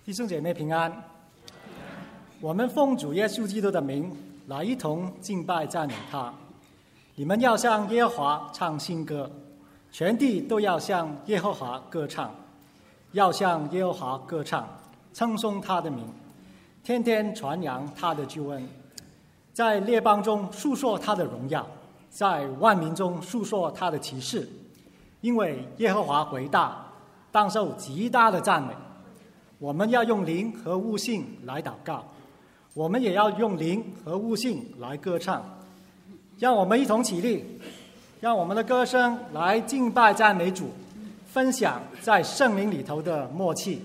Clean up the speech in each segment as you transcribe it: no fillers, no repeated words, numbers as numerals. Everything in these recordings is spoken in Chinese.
弟兄姐妹平安，我们奉主耶稣基督的名来一同敬拜赞美他。你们要向耶和华唱新歌，全地都要向耶和华歌唱，要向耶和华歌唱，称颂他的名，天天传扬他的救恩，在列邦中述说他的荣耀，在万民中述说他的奇事。因为耶和华伟大，当受极大的赞美。我们要用灵和悟性来祷告，我们也要用灵和悟性来歌唱。让我们一同起立，让我们的歌声来敬拜赞美主，分享在圣灵里头的默契。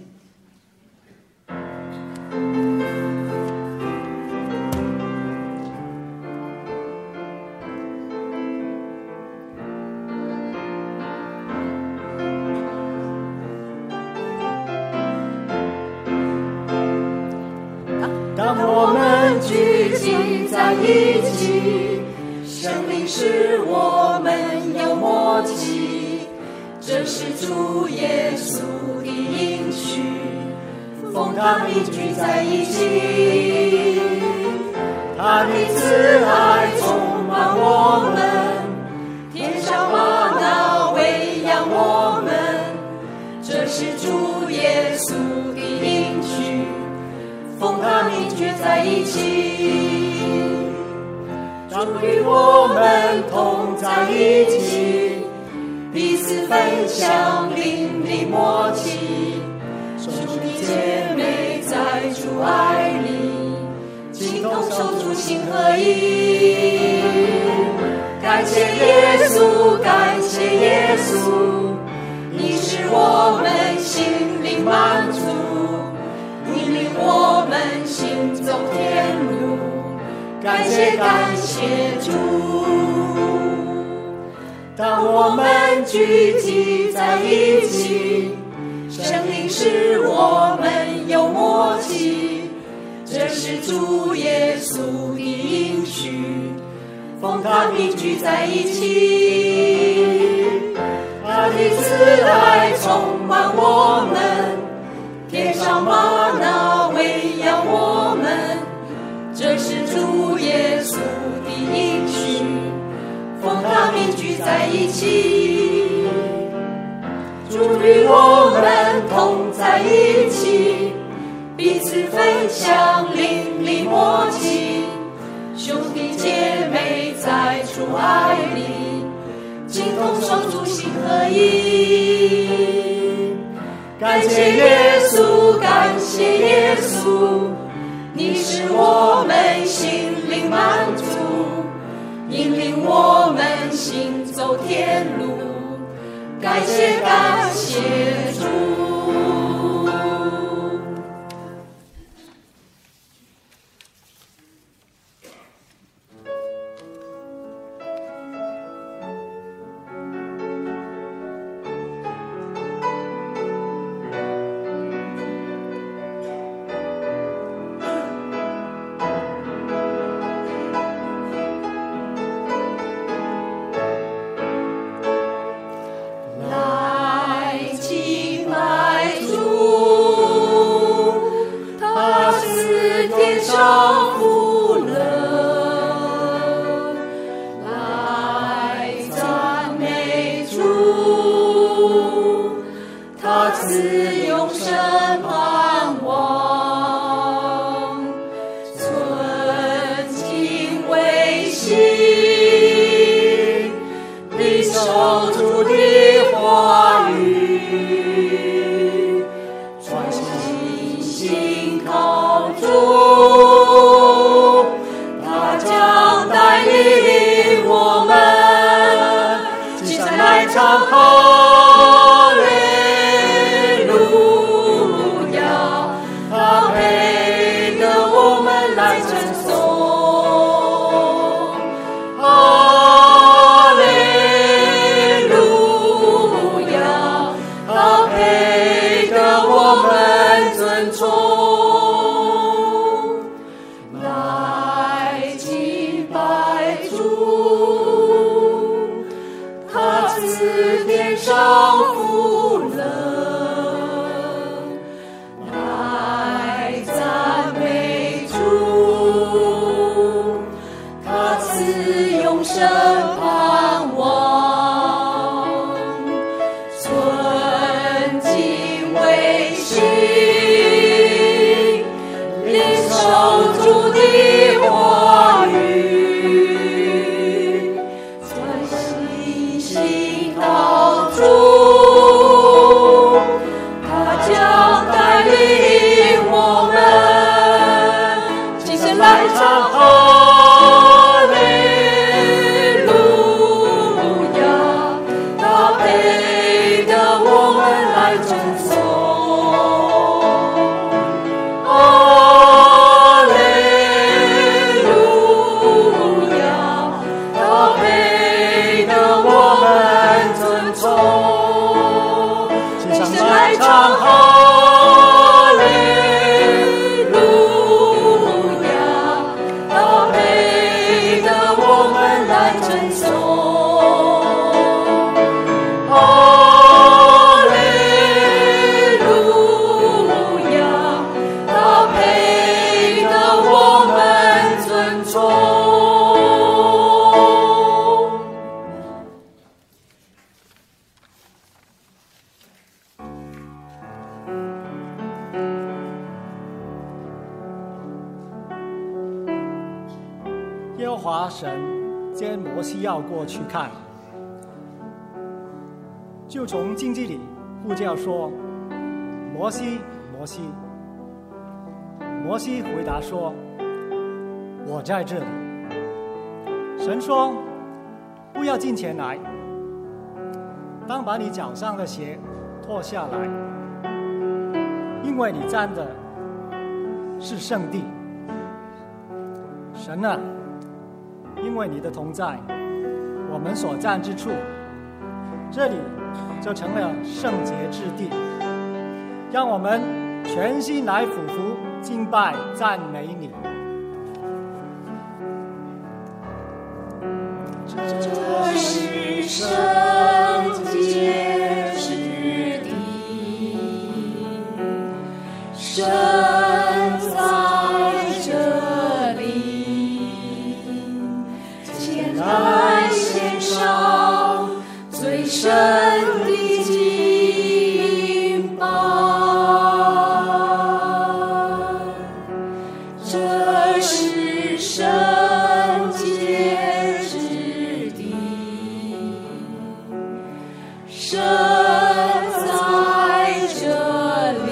当我们聚集在一起，生命使我们有默契，这是主耶稣的应许，奉他名聚在一起，他的慈爱充满我们，天上玛纳喂养我们，这是主耶稣的应许，奉他名聚在一起，主与我们同在一起，彼此分享灵里默契，兄弟姐妹在主爱里，情同手足心合一。感谢耶稣，感谢耶稣，你使我们心灵满足，你领我们行走天路，感谢主。当我们聚集在一起，生命使我们有默契，这是主耶稣的应许，奉他名聚在一起，他的慈爱充满我们，天上玛纳喂养我们，这是主耶稣的应许，奉他名聚在一起，主与我们同在一起，彼此分享灵里默契，兄弟姐妹在主爱里，情同手足心合一。感谢耶稣，感谢耶稣，你使我们心灵满足，引领我们行走天路，感谢主。天上福乐，来领受主的话语，专心靠主，他将带领我们今生来唱哈利路亚，他配得我们来称颂。哈利路亚，他配得我们尊崇。今生来唱哈利路亚，他配得我们来称颂。哈利路亚，他配得我们尊崇。 耶和华神见摩西要过去看，就从荆棘里呼叫说：“摩西，摩西。”摩西回答说：“我在这里。”神说：“不要近前来，当把你脚上的鞋脱下来，因为你站的是圣地。神啊，因为你的同在，我们所站之处，这里就成了圣洁之地。让我们全心来俯伏敬拜赞美你。” 这是圣洁之地，神在这里，前来献上最深的敬拜。这是圣洁之地，神在这里，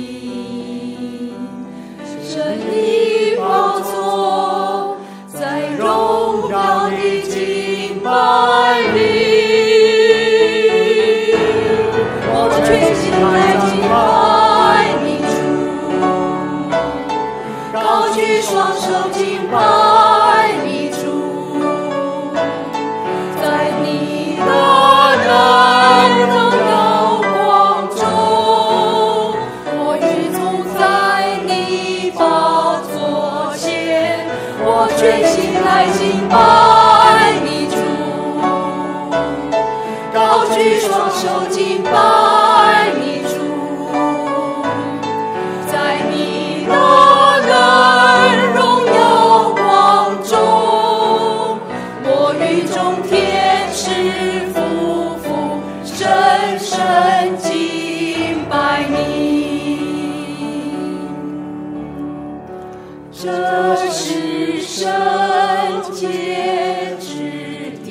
神的宝座在荣耀的敬拜里，我们全心来敬拜你主，高举双手敬拜你主，在你的荣耀光中，我与众在你宝座前，我全心来敬拜你主，高举双手敬拜你主，在你的荣耀光中，我与众天使夫妇深深敬拜你。这是圣洁之地，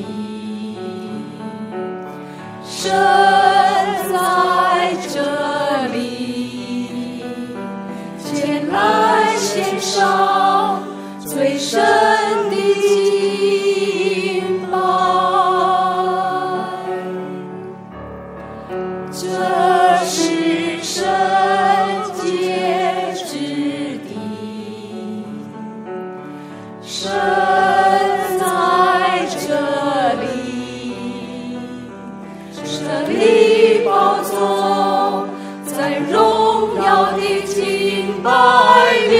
神在这里，前来献上最深的敬拜。这是圣洁之地，神在这里，神的宝座在荣耀的敬拜里，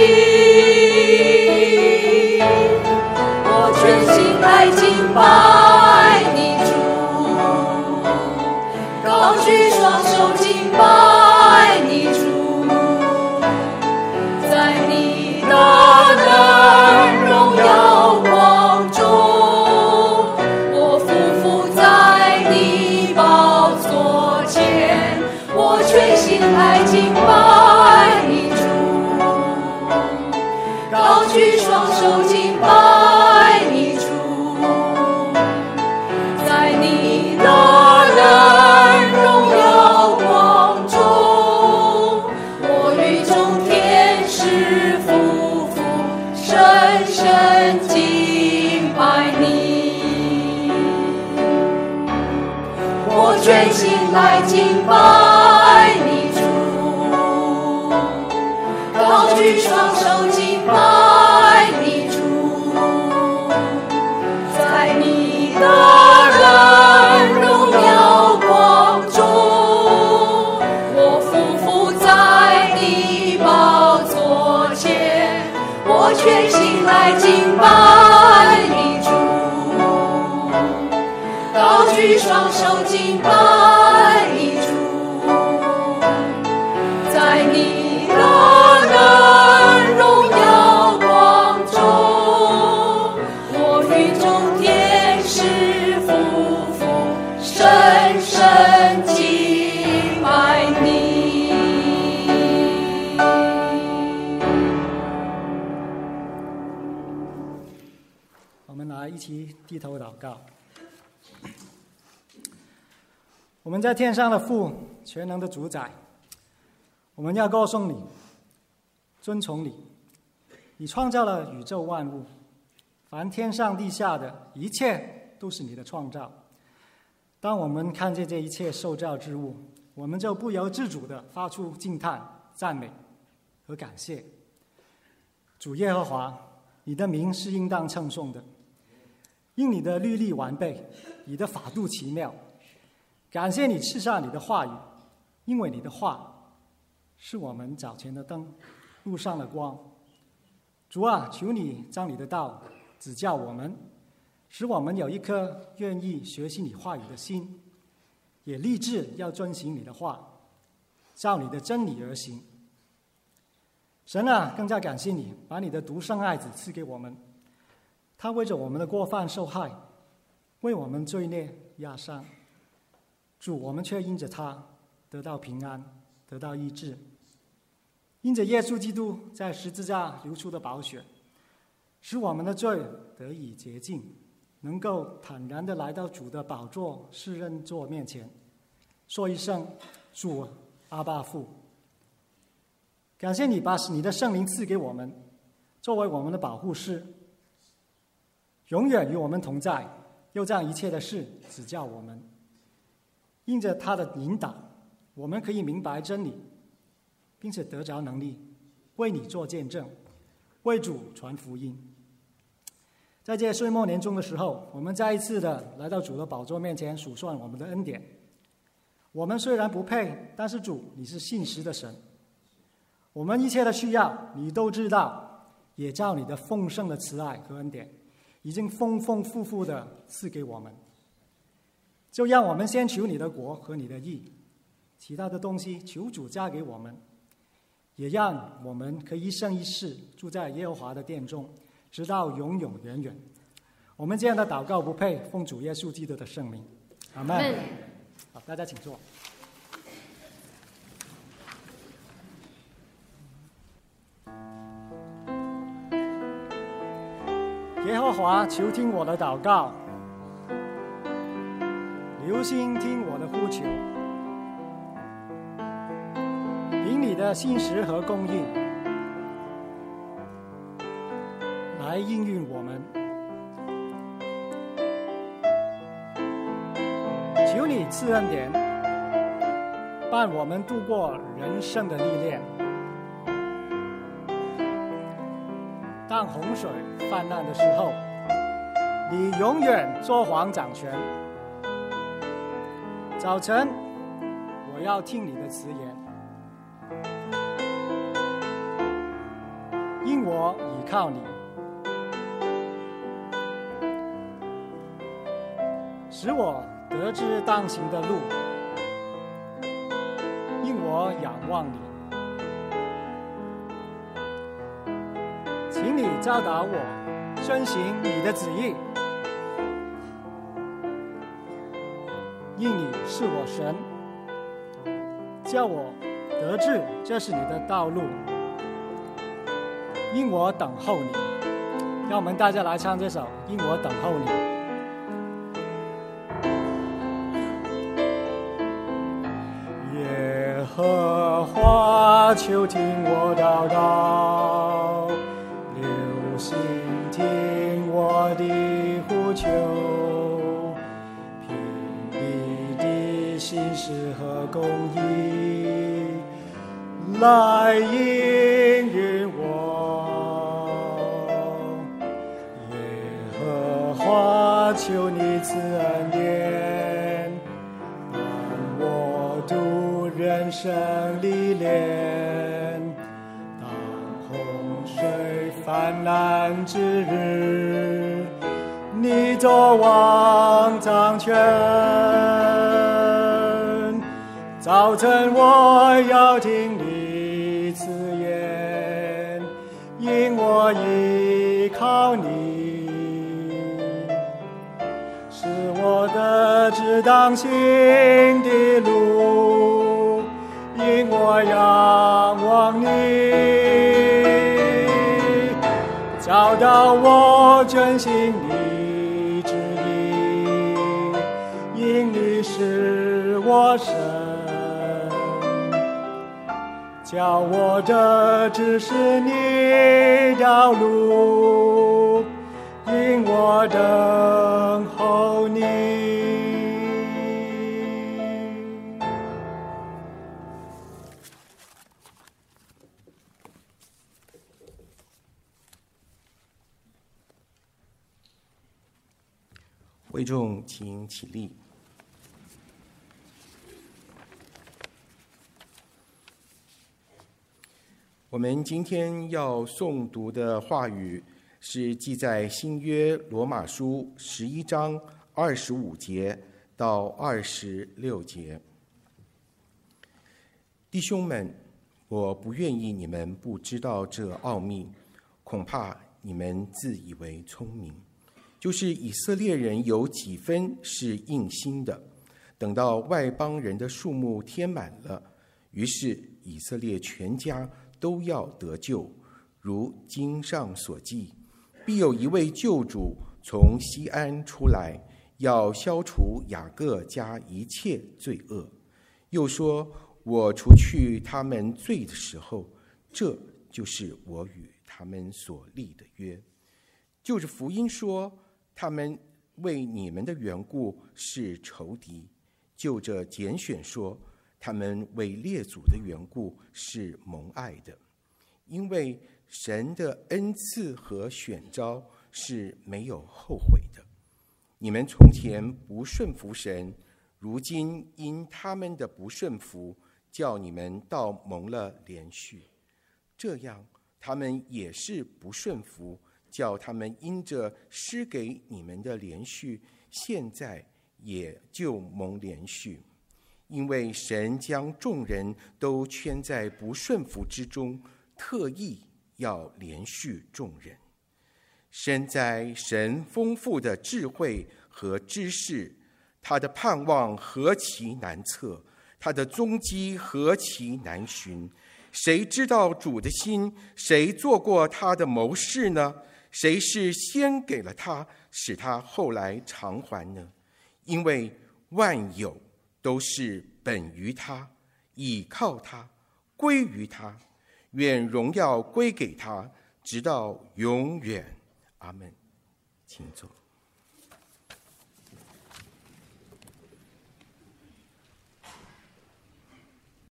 我全心来敬拜你主，高举双手敬拜你主，在你的荣耀光中，我匍匐在你宝座前，我全心来敬拜举双手敬拜你主，在你的人荣耀光中，我与众天使夫妇深深敬拜你，我全心来敬拜你主，高举双手敬拜你主，在你的人荣耀光中，我匍匐在你宝座前，我全心来敬拜你主，高举双手敬拜你主，在你的人荣耀光中，我与众天使夫妇深深敬拜你。 我们来一起低头祷告。我们在天上的父，全能的主宰，我们要歌颂你，尊崇你。你创造了宇宙万物，凡天上地下的一切都是你的创造。当我们看见这一切受造之物，我们就不由自主地发出惊叹、赞美和感谢。主耶和华，你的名是应当称颂的，因你的律例完备，你的法度奇妙。感谢你赐下你的话语，因为你的话是我们脚前的灯，路上的光。主啊，求你将你的道指教我们，使我们有一颗愿意学习你话语的心，也立志要遵行你的话，照你的真理而行。神啊，更加感谢你把你的独生爱子赐给我们，他为着我们的过犯受害，为我们罪孽压伤。主，我们却因着他得到平安，得到医治。因着耶稣基督在十字架流出的宝血，使我们的罪得以洁净，能够坦然地来到主的宝座施恩座面前，说一声主阿爸父。感谢你把你的圣灵赐给我们，作为我们的保护师，永远与我们同在，又将一切的事指教我们。因着他的引导，我们可以明白真理，并且得着能力，为你做见证，为主传福音。在这岁末年终的时候，我们再一次的来到主的宝座面前数算我们的恩典。我们虽然不配，但是主，你是信实的神，我们一切的需要你都知道，也照你的丰盛的慈爱和恩典，已经丰丰富富的赐给我们。就让我们先求你的国和你的义，其他的东西求主加给我们，也让我们可以一生一世住在耶和华的殿中，直到永永远远。我们这样的祷告不配，奉主耶稣基督的圣名，阿们。好，大家请坐。耶和华，求听我的祷告，留心听我的呼求，凭你的信实和公义来应允我们。求你赐恩典，伴我们度过人生的历练。当洪水泛滥的时候，你永远作王掌权。早晨，我要听你的辞言，因我倚靠你，使我得知当行的路，因我仰望你。请你教导我遵行你的旨意，因你是我神，叫我得知这是你的道路。 因我等候你。让我们大家来唱这首《因我等候你》。耶和华，求听我祷告，留心听我的呼求，凭你的信实和公义来应允我。耶和华，求你赐恩典，帮我度人生历练。当洪水泛滥之日，你作王掌权。早晨我要听你赐言，因我依靠你，是我的直当行的路，因我仰望你，教导我遵行你旨意，因你是我神，叫我的只是你道路，因我等候你。 会众请起立。我们今天要诵读的话语是记在新约罗马书11章25节到26节。弟兄们，我不愿意你们不知道这奥秘，恐怕你们自以为聪明。就是以色列人有几分是硬心的，等到外邦人的数目添满了，于是以色列全家都要得救。如经上所记，必有一位救主从西安出来，要消除雅各家一切罪恶。又说，我除去他们罪的时候，这就是我与他们所立的约。就是福音说，他们为你们的缘故是仇敌；就着拣选说，他们为列祖的缘故是蒙爱的。因为神的恩赐和选召是没有后悔的。你们从前不顺服神，如今因他们的不顺服，叫你们倒蒙了连续。这样，他们也是不顺服，叫他们因着施给你们的连续，现在也就蒙连续。因为神将众人都圈在不顺服之中，特意要连续众人。身在神丰富的智慧和知识，他的盼望何其难测，他的踪迹何其难寻。谁知道主的心？谁做过他的谋士呢？谁是先给了他，使他后来偿还呢？因为万有都是本于他，倚靠他，归于他，愿荣耀归给他，直到永远。阿们。请坐。